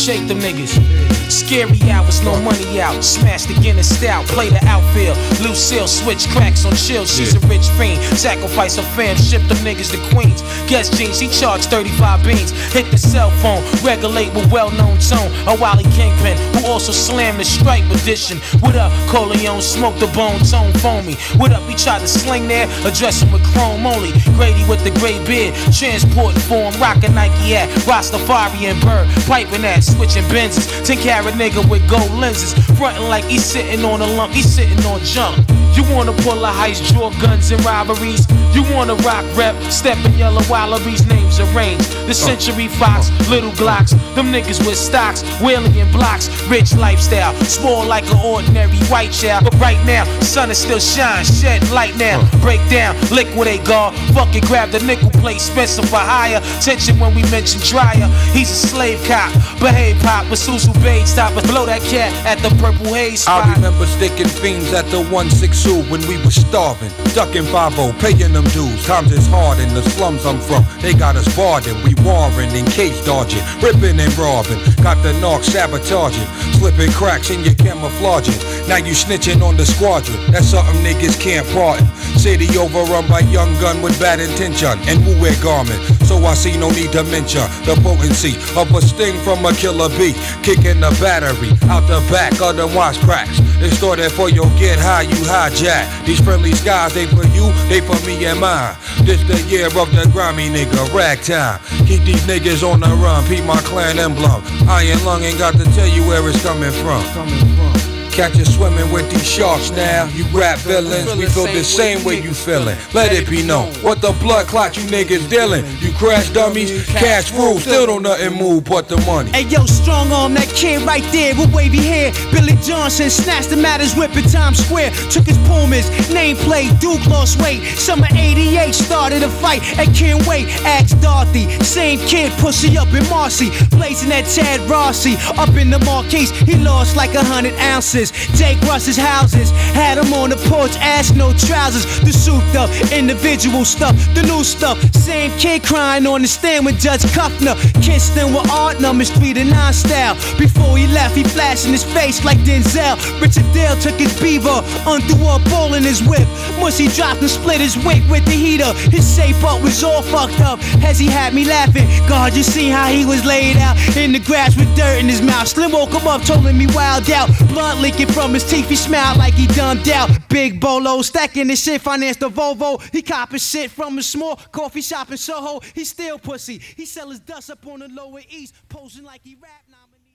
shake them niggas. Scary hours, no money out. Smash the Guinness stout, play the outfield. Lucille switch cracks on chill. She's a rich fiend. Sacrifice her fam, ship them niggas to Queens. Guest jeans, he charged 35 beans. Hit the cell phone, regulate with well-known tone. A Wally Kingpin, who also slammed the Stripe edition. What up, Corleone, smoke the bone, tone foamy. What up, he tried to sling there, address him with chrome only. Grady with the gray beard, transporting form, rockin' Nike hat. Rastafari and Bird, piping that, switching Benzes. 10-carat nigga with gold lenses, frontin' like he's sitting on a lump, he's sitting on junk. You wanna pull a heist, draw guns and robberies. You wanna rock rep, step in yellow wallabies, names arranged. The Century Fox, Little Glocks, them niggas with stocks, wheeling in blocks, rich lifestyle, spoiled like an ordinary white child. But right now, sun is still shine, shed light now. Break down, liquidate guard, fuck it, grab the nickel plate, Spencer for hire. Tension when we mention Dryer, he's a slave cop. Behave pop with Suzu Bade, stop and blow that cat at the Purple Haze spot. I remember sticking fiends at the 160 when we was starving, ducking 5-0, paying them dues. Times is hard in the slums I'm from. They got us barred and we warring in case dodging, ripping and robbing. Got the narc sabotaging, slipping cracks in your camouflaging. Now you snitching on the squadron. That's something niggas can't pardon. City overrun by young gun with bad intention and who wear garment. So I see no need to mention the potency of a sting from a killer bee. Kicking the battery out the back of the watch cracks. They started for your get high, you hijack. These friendly skies, they for you, they for me and mine. This the year of the grimy nigga, ragtime. Keep these niggas on the run, peep my clan emblem. Iron lung ain't got to tell you where it's coming from. Catch you swimming with these sharks now. You rap villains, we feel the same way you feeling. Let it be known, what the blood clot you niggas dealing. You crash dummies, cash rules, still don't nothing move but the money. Hey yo, strong arm that kid right there with wavy hair. Billy Johnson snatched him out his whip in Times Square. Took his Pumas, nameplate, Duke lost weight. Summer 88 started a fight at Kenway. Asked Dorothy, same kid, pussy up in Marcy. Blazing that Ted Rossi, up in the Marquise. He lost like 100 ounces. Jake Russ's houses, had him on the porch, ass no trousers. The souped up, individual stuff, the new stuff. Same kid crying on the stand with Judge Kuffner. Kissed him with art numbers 3 to 9 style. Before he left, he flashed in his face like Denzel. Richard Dale took his beaver, undrew a ball in his whip. Mushy dropped and split his wick with the heater. His shape up was all fucked up, as he had me laughing. God, you seen how he was laid out in the grass with dirt in his mouth. Slim woke him up, told him he wild out. Blood leaking from his teeth, he smiled like he dumbed out. Big Bolo, stacking his shit, financed the Volvo. He copping shit from a small coffee shop in Soho. He still pussy, he sell his dust up on the Lower East, posing like he rap nominee.